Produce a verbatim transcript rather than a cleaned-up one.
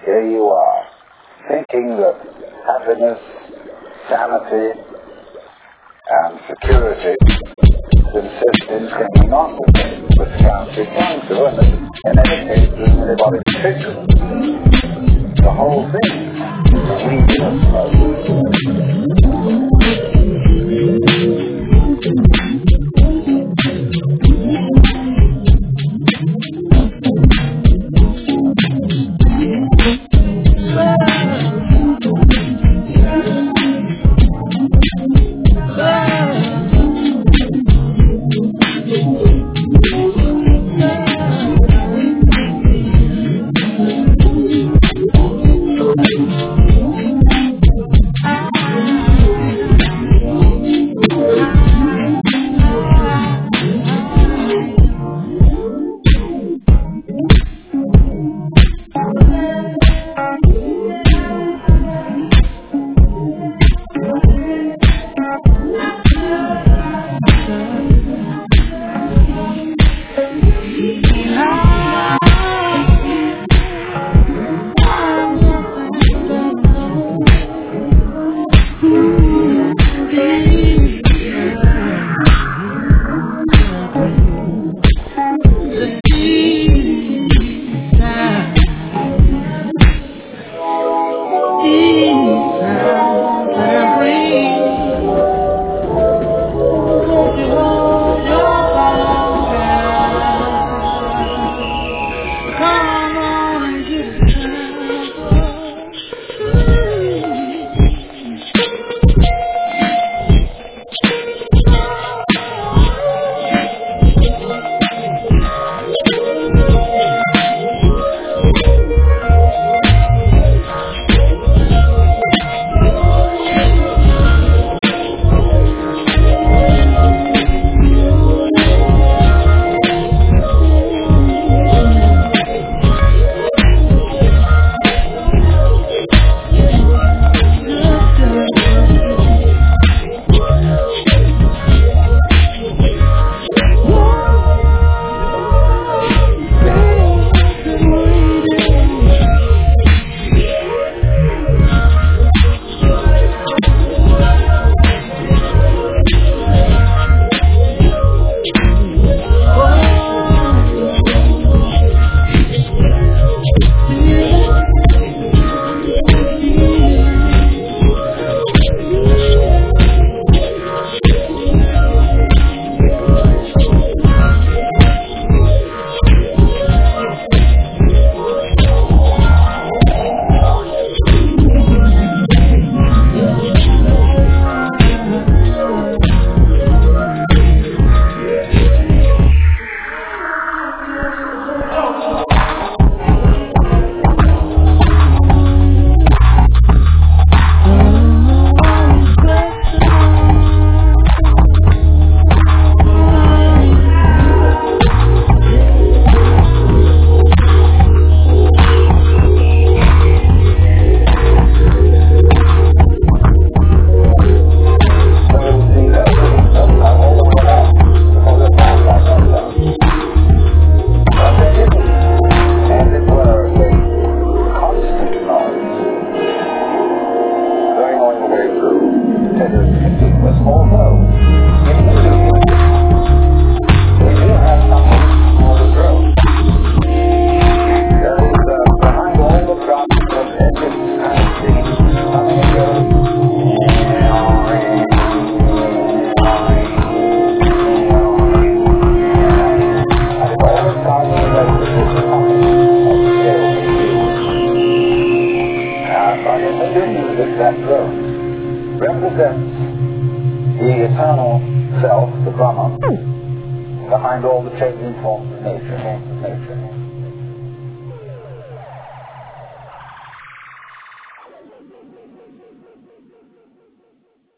here you are, thinking that happiness, sanity, and security consist in clinging on to things that can't be clung to, and that in any case isn't anybody's picture. The whole thing is weakness mode. Represents the eternal self, the Brahman, behind all the changing forms of nature, forms of nature.